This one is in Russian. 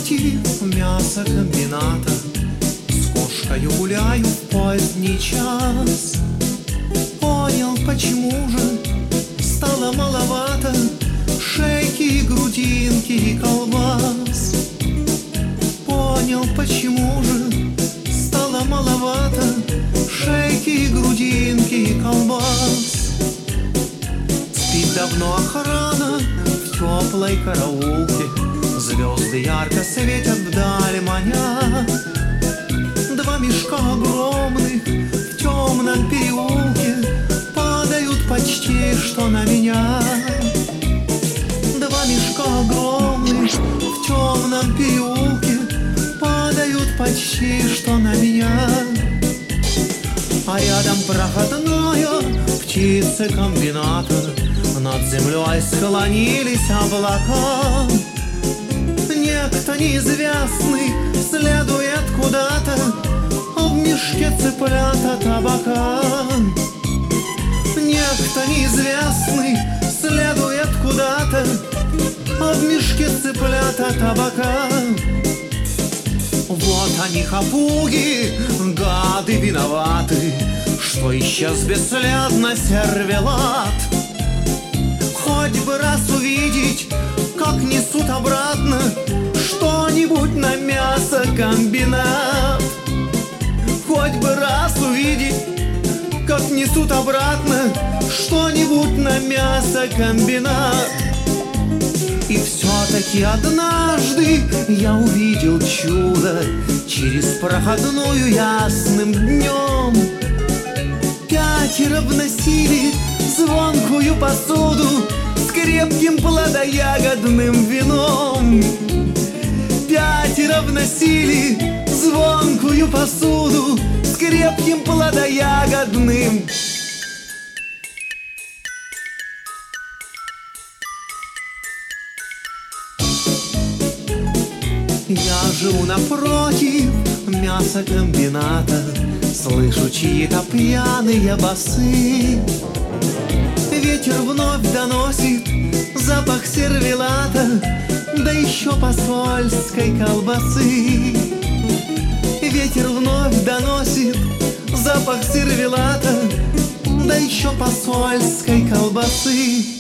напротив мясокомбината, с кошкою гуляю в поздний час. Понял, почему же стало маловато шейки, грудинки и колбас. Понял, почему же стало маловато шейки, грудинки и колбас. Спит давно охрана в теплой караулке, звезды ярко светят вдаль маня. Два мешка огромных в темном переулке падают почти что на меня. Два мешка огромных в темном переулке падают почти что на меня. А рядом проходная птицекомбината, над землей склонились облака. Некто неизвестный следует куда-то, а в мешке цыплята табака. Некто неизвестный следует куда-то, а в мешке цыплята табака. Вот они, хапуги, гады виноваты, что исчез бесследно сервелат. Хоть бы раз увидеть, как несут обратно что-нибудь на мясокомбинат. Хоть бы раз увидеть, как несут обратно что-нибудь на мясокомбинат. И все-таки однажды я увидел чудо через проходную ясным днем. Пятеро вносили звонкую посуду с крепким плодоягодным вином. Пятеро вносили звонкую посуду с крепким плодоягодным. Я живу напротив мясокомбината, слышу чьи-то пьяные басы. Ветер вновь доносит запах сервелата, да еще посольской колбасы. Ветер вновь доносит запах сервелата, да еще посольской колбасы.